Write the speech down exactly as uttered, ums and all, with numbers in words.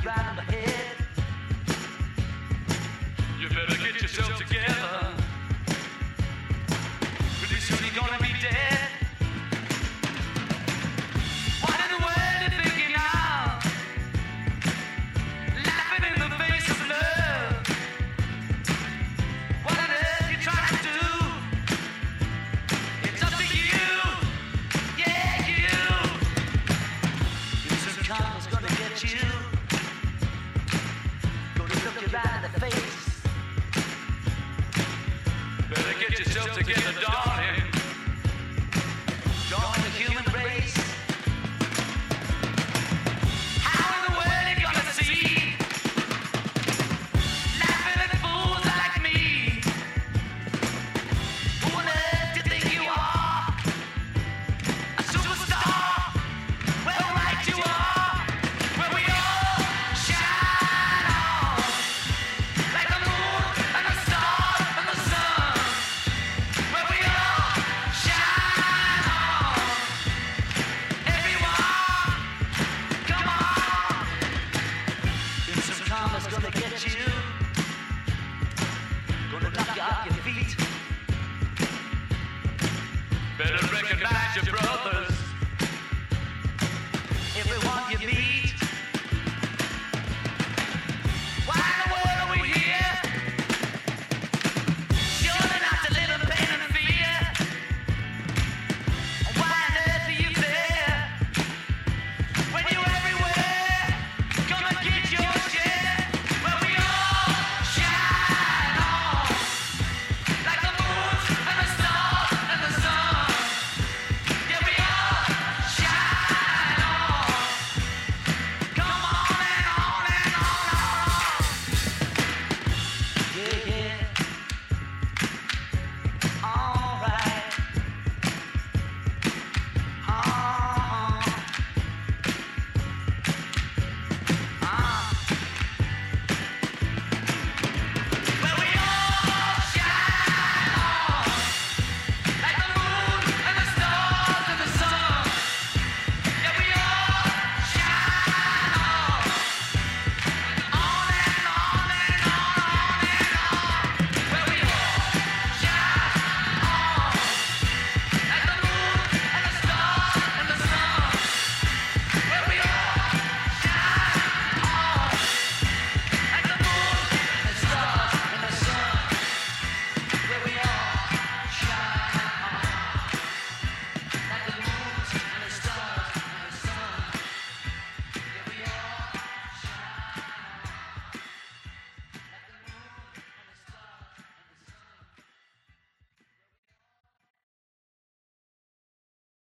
right on the head. You better get yourself together. Pretty soon you're gonna be dead. What in the world you thinking now? Laughing in the face of love. What on earth you trying to do? It's up to you. Yeah, you. Some karma's gonna get you. Gonna look you right in the face. Better get yourself together, darling. Join the human race. How in the world you gonna see? Laughing at fools like me. Who on earth do you think you are? A superstar? Well, right you are. Where we all shine on. Like the moon and the stars and the sun. Where we all shine on. Everyone, come on. And some karma's gonna get you. Gonna knock you off your feet. Better recognize your brothers.